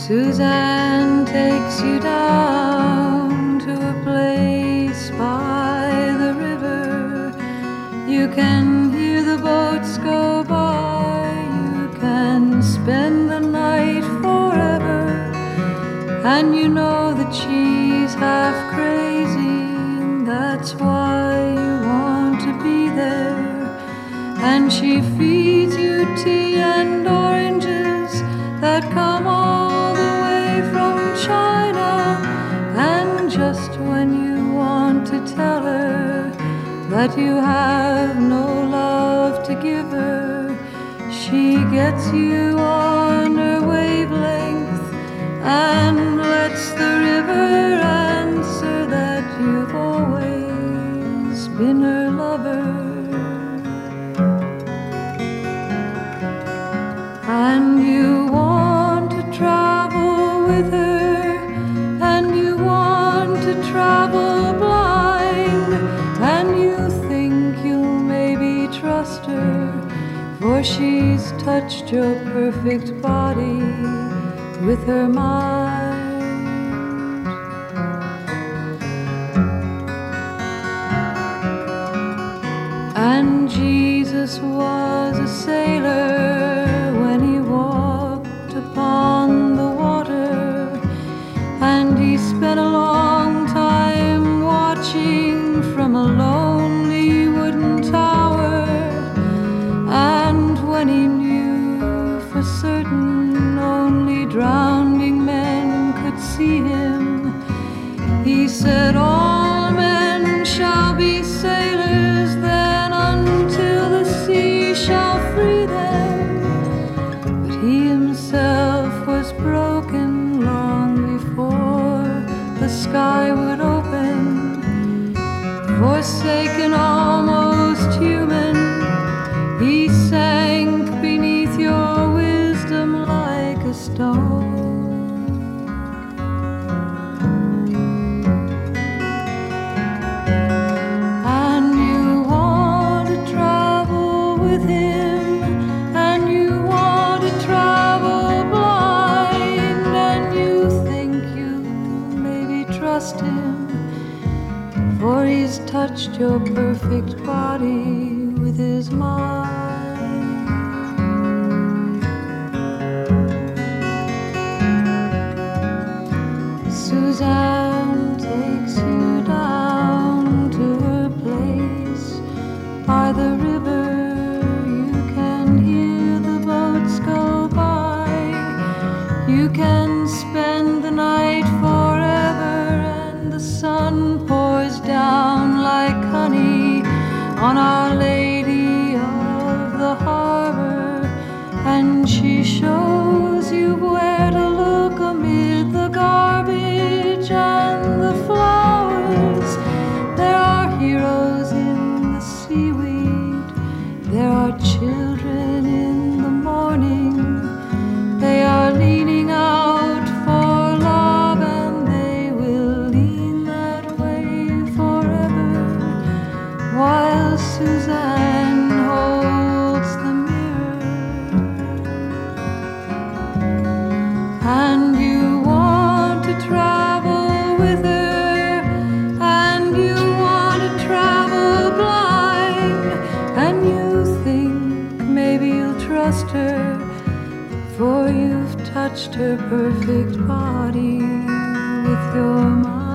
Suzanne takes you down to a place by the river. You can hear the boats go by. You can spend the night forever. And you know that she's half crazy, and that's why you want to be there. And she feeds you tea and oranges that come all the way from China. And just when you want to tell her that you have no love to give her, she gets you on her wavelength and lets the river answer that you've always been her lover. And you want to travel with her, and you want to travel blind, and you think you'll maybe trust her, for she's touched your perfect body with her mind. And Jesus was a sailor when he walked upon the water, and he spent a long time watching from a lonely wooden tower. And when he knew for certain only drowning men could see him, he said, all men shall be sailors then until the sea shall free them. But he himself was broken long before the sky would open. Forsaken, almost human, he sank beneath your wisdom like a stone. And you want to travel with him, and you want to travel blind, and you think you maybe trust him, for he's touched your perfect body with his mind. Suzanne takes you down to her place by the river. You can hear the boats go by. You can spend the night forever, and the sun pours down like honey on Our Lady of the Harbor, and she shows you where to look amid the garbage and the flowers. There are heroes in the seaweed, there are children in the morning. They are leaning out for love, and they will lean that way forever, while Suzanne holds the mirror. And you want to travel with her, and you want to travel blind, and you think maybe you'll trust her, for you've touched her perfect body with your mind.